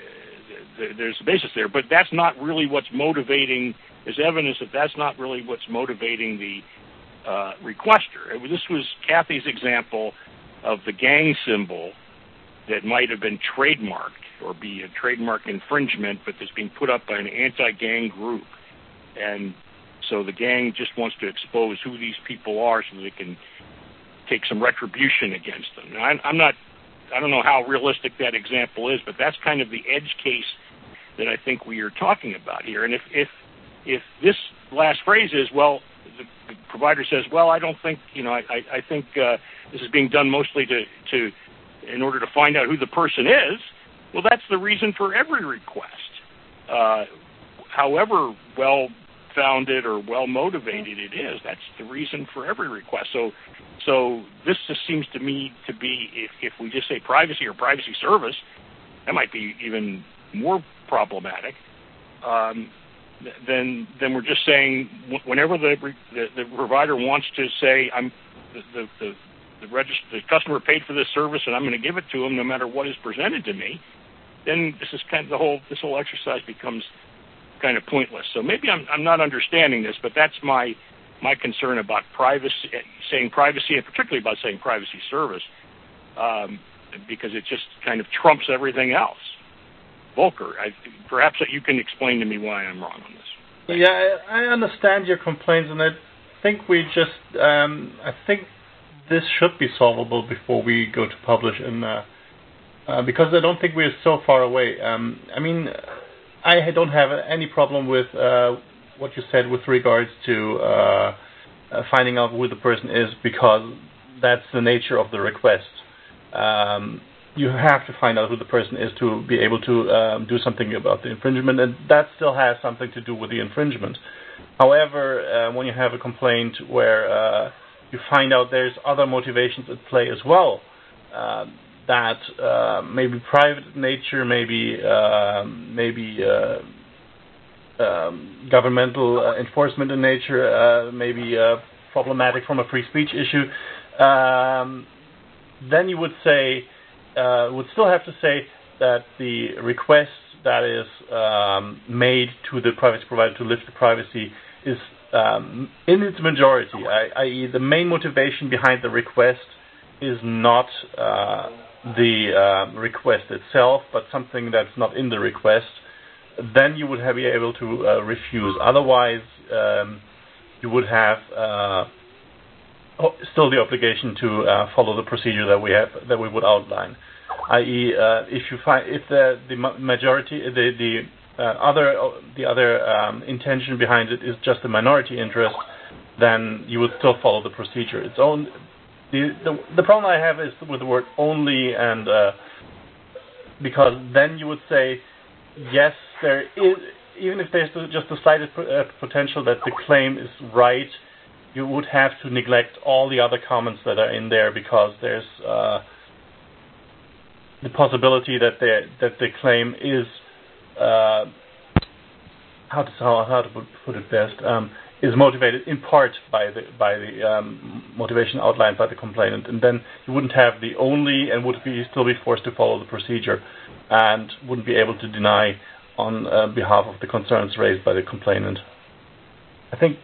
uh, there's a basis there, but that's not really what's motivating, there's evidence that that's not really what's motivating the uh, requester. This was Kathy's example of the gang symbol that might have been trademarked or be a trademark infringement, but that's being put up by an anti-gang group. And so the gang just wants to expose who these people are so they can take some retribution against them. Now, I'm not, I don't know how realistic that example is, but that's kind of the edge case that I think we are talking about here. And if if, if this last phrase is, well, the, the provider says, well, I don't think, you know, I, I, I think uh, this is being done mostly to, to, in order to find out who the person is, well, that's the reason for every request. Uh, however well-founded or well-motivated it is, that's the reason for every request. So so this just seems to me to be, if, if we just say privacy or privacy service, that might be even more problematic. Um, then then we're just saying whenever the the, the provider wants to say, I'm the the, the The, register, the customer paid for this service, and I'm going to give it to them no matter what is presented to me. Then this is kind of the whole this whole exercise becomes kind of pointless. So maybe I'm I'm not understanding this, but that's my my concern about privacy, saying privacy, and particularly about saying privacy service, um, because it just kind of trumps everything else. Volker, I, perhaps you can explain to me why I'm wrong on this. Yeah, I, I understand your complaints, and I think we just um, I think. This should be solvable before we go to publish, and uh, uh, because I don't think we're so far away. Um, I mean, I don't have any problem with uh, what you said with regards to uh, uh, finding out who the person is, because that's the nature of the request. Um, you have to find out who the person is to be able to um, do something about the infringement, and that still has something to do with the infringement. However, uh, when you have a complaint where uh, you find out there's other motivations at play as well, uh, that uh, maybe private nature, maybe uh, maybe uh, um, governmental uh, enforcement in nature, uh, maybe uh, problematic from a free speech issue, um, then you would say, uh, would still have to say that the request that is um, made to the privacy provider to lift the privacy is Um, in its majority, that is, the main motivation behind the request is not uh, the uh, request itself, but something that's not in the request, then you would have, be able to uh, refuse. Otherwise, um, you would have uh, still the obligation to uh, follow the procedure that we have that we would outline. that is, uh, if you find if the the majority the the Uh, other the other um, intention behind it is just a minority interest, then you would still follow the procedure. It's own the, the the problem I have is with the word only, and uh, because then you would say yes, there is, even if there's just the slightest uh, potential that the claim is right, you would have to neglect all the other comments that are in there, because there's uh, the possibility that the that the claim is Uh, how to how, how to put it best um, is motivated in part by the by the um, motivation outlined by the complainant, and then you wouldn't have the only, and would be still be forced to follow the procedure, and wouldn't be able to deny on uh, behalf of the concerns raised by the complainant. I think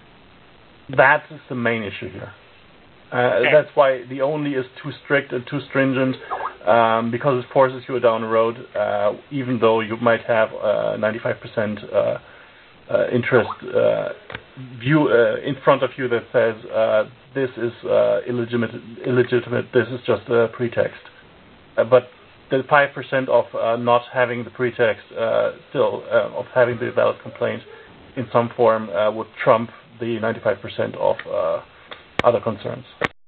that is the main issue here. Uh, okay. That's why the only is too strict and too stringent, um, because it forces you down the road, uh, even though you might have uh, ninety-five percent uh, uh, interest uh, view uh, in front of you that says uh, this is uh, illegitimate, illegitimate, this is just a pretext. Uh, but the five percent of uh, not having the pretext, uh, still, uh, of having the valid complaint in some form, uh, would trump the ninety-five percent of uh, other concerns.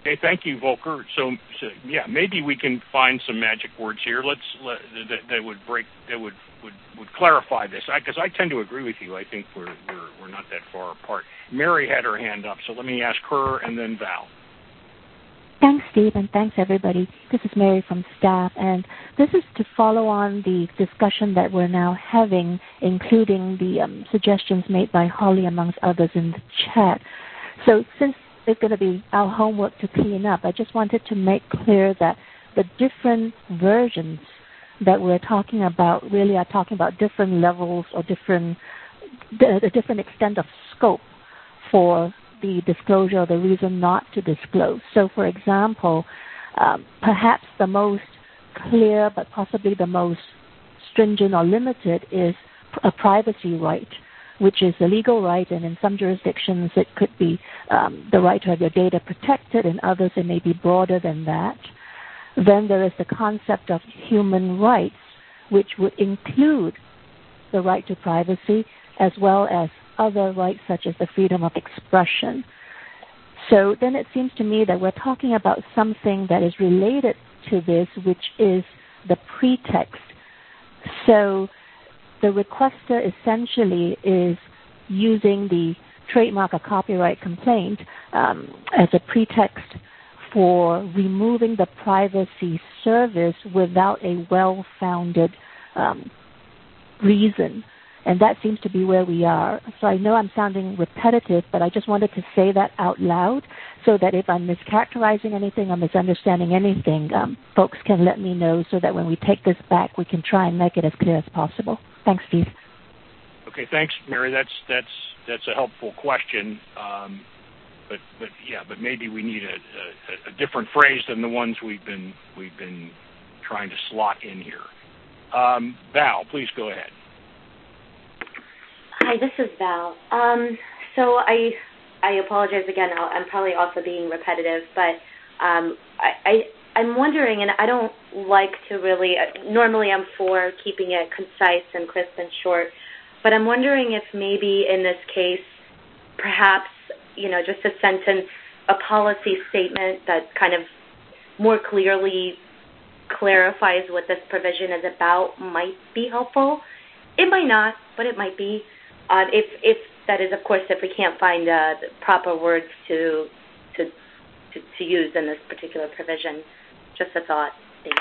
Okay, thank you, Volker. So, so, yeah, maybe we can find some magic words here. Let's let, that, that would break that would would, would clarify this. Because I, I tend to agree with you. I think we're we're we're not that far apart. Mary had her hand up, so let me ask her and then Val. Thanks, Steve, and thanks, everybody. This is Mary from staff, and this is to follow on the discussion that we're now having, including the um, suggestions made by Holly, amongst others, in the chat. So since it's going to be our homework to clean up, I just wanted to make clear that the different versions that we're talking about really are talking about different levels or different, the, the different extent of scope for the disclosure or the reason not to disclose. So, for example, um, perhaps the most clear but possibly the most stringent or limited is a privacy right, which is a legal right, and in some jurisdictions it could be um, the right to have your data protected, in others it may be broader than that. Then there is the concept of human rights, which would include the right to privacy as well as other rights such as the freedom of expression. So then it seems to me that we're talking about something that is related to this, which is the pretext. So the requester essentially is using the trademark or copyright complaint um, as a pretext for removing the privacy service without a well-founded um, reason. And that seems to be where we are. So I know I'm sounding repetitive, but I just wanted to say that out loud so that if I'm mischaracterizing anything or misunderstanding anything, um, folks can let me know so that when we take this back, we can try and make it as clear as possible. Thanks, Steve. Okay, thanks, Mary. That's that's that's a helpful question. Um, but but yeah, but maybe we need a, a, a different phrase than the ones we've been we've been trying to slot in here. Um, Val, please go ahead. Hi, this is Val. Um, so I I apologize again. I'll, I'm probably also being repetitive, but um, I, I I'm wondering, and I don't like to really. Uh, normally, I'm for keeping it concise and crisp and short, but I'm wondering if maybe in this case, perhaps you know, just a sentence, a policy statement that kind of more clearly clarifies what this provision is about might be helpful. It might not, but it might be. Uh, if, if that is, of course, if we can't find uh, the proper words to, to to to use in this particular provision. Just a thought. Thanks.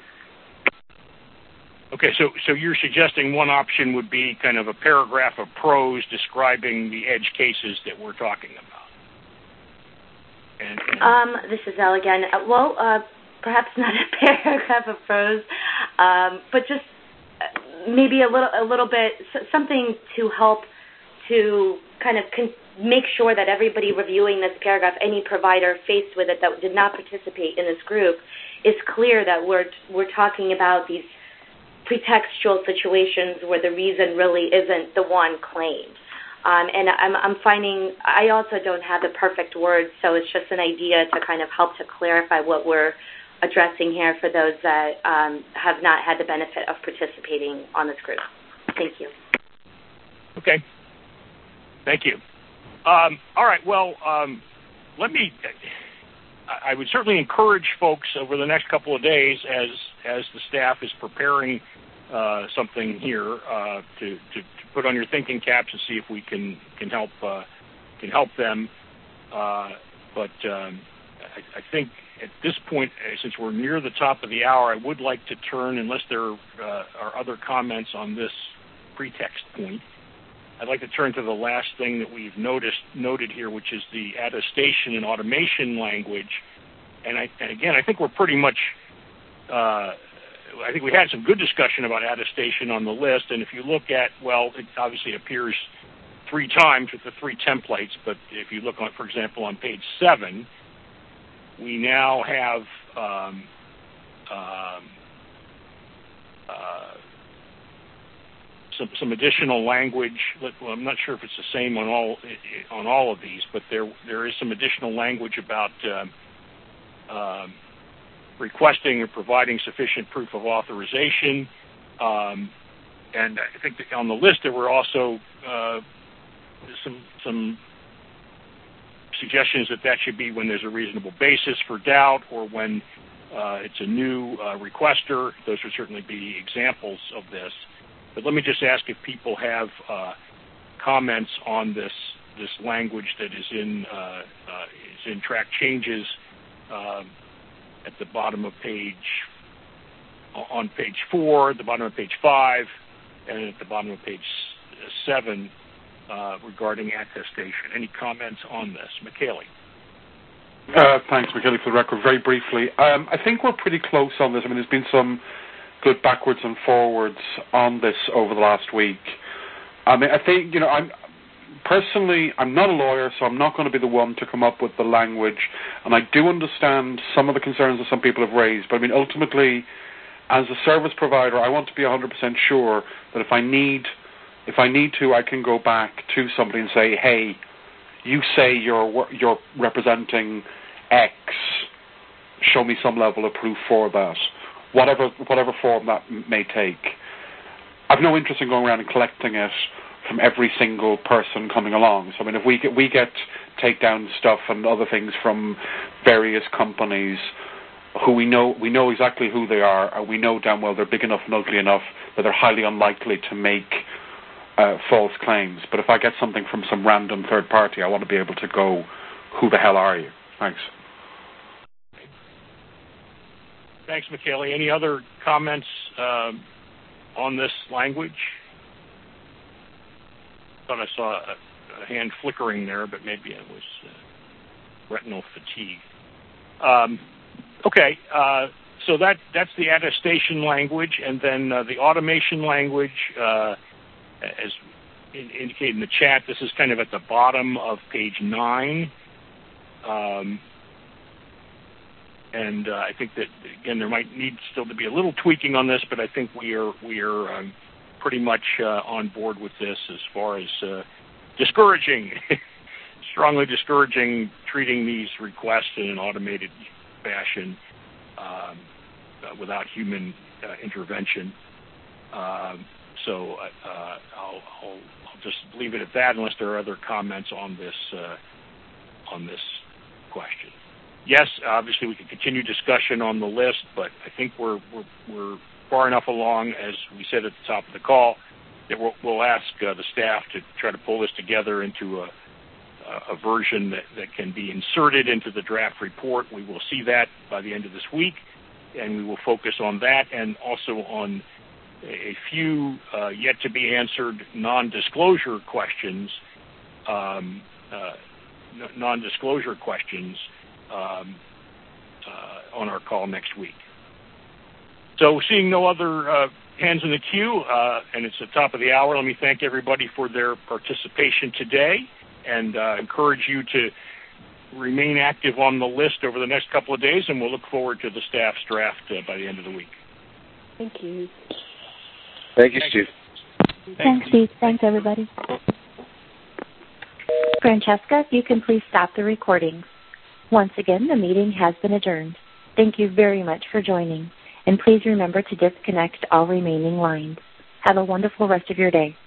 Okay, so so you're suggesting one option would be kind of a paragraph of prose describing the edge cases that we're talking about. And, and um, this is Elle again. Uh, well, uh, perhaps not a paragraph of prose, um, but just maybe a little, a little bit, something to help to kind of con- make sure that everybody reviewing this paragraph, any provider faced with it that did not participate in this group, is clear that we're we're talking about these pretextual situations where the reason really isn't the one claimed. Um, and I'm, I'm finding I also don't have the perfect words, so it's just an idea to kind of help to clarify what we're addressing here for those that um, have not had the benefit of participating on this group. Thank you. Okay. Thank you. Um, all right. Well, um, let me. I would certainly encourage folks over the next couple of days, as as the staff is preparing uh, something here, uh, to, to to put on your thinking caps and see if we can can help uh, can help them. Uh, but um, I, I think at this point, since we're near the top of the hour, I would like to turn, unless there uh, are other comments on this pretext point, I'd like to turn to the last thing that we've noticed noted here, which is the attestation and automation language. And, I, and again, I think we're pretty much, uh, I think we had some good discussion about attestation on the list. And if you look at, well, it obviously appears three times with the three templates, but if you look on, for example, on page seven, we now have um, um, uh, some, some additional language. Well, I'm not sure if it's the same on all on all of these, but there there is some additional language about uh, uh, requesting or providing sufficient proof of authorization. Um, and I think that on the list there were also uh, some some suggestion is that that should be when there's a reasonable basis for doubt or when uh, it's a new uh, requester. Those would certainly be examples of this. But let me just ask if people have uh, comments on this this language that is in uh, uh, is in track changes uh, at the bottom of page on page four, the bottom of page five, and at the bottom of page seven uh, regarding attestation. Any comments on this, Michele? Uh, thanks, Michele, for the record. Very briefly, um, I think we're pretty close on this. I mean, there's been some good backwards and forwards on this over the last week. I mean, I think, you know, I'm personally, I'm not a lawyer, so I'm not going to be the one to come up with the language, and I do understand some of the concerns that some people have raised, but I mean, ultimately, as a service provider, I want to be one hundred percent sure that if I need, if I need to, I can go back to somebody and say, hey, you say you're you're representing X, show me some level of proof for that, whatever whatever form that may take. I've no interest in going around and collecting it from every single person coming along. So I mean, if we get we get takedown stuff and other things from various companies who we know we know exactly who they are, and we know damn well they're big enough and ugly enough that they're highly unlikely to make uh, false claims. But if I get something from some random third party, I want to be able to go, who the hell are you? Thanks. Thanks, Michele. Any other comments um, on this language? I thought I saw a, a hand flickering there, but maybe it was uh, retinal fatigue. Um, okay, uh, so that that's the attestation language, and then uh, the automation language, uh, as in, indicated in the chat, this is kind of at the bottom of page nine. Um, and uh, I think that, again, there might need still to be a little tweaking on this, but I think we are we are um, pretty much uh, on board with this as far as uh, discouraging, strongly discouraging treating these requests in an automated fashion um, uh, without human uh, intervention. Um, so uh, I'll, I'll, I'll just leave it at that unless there are other comments on this uh, on this question. Yes, obviously we can continue discussion on the list, but I think we're we're, we're far enough along, as we said at the top of the call, that we'll, we'll ask uh, the staff to try to pull this together into a, a version that, that can be inserted into the draft report. We will see that by the end of this week, and we will focus on that and also on a few uh, yet to be answered non-disclosure questions, um, uh, non-disclosure questions um, uh, on our call next week. So seeing no other uh, hands in the queue, uh, and it's the top of the hour, let me thank everybody for their participation today and uh, encourage you to remain active on the list over the next couple of days, and we'll look forward to the staff's draft uh, by the end of the week. Thank you. Thank you, Steve. Thanks, Thanks Steve. Thanks, everybody. Francesca, you can please stop the recording. Once again, the meeting has been adjourned. Thank you very much for joining, and please remember to disconnect all remaining lines. Have a wonderful rest of your day.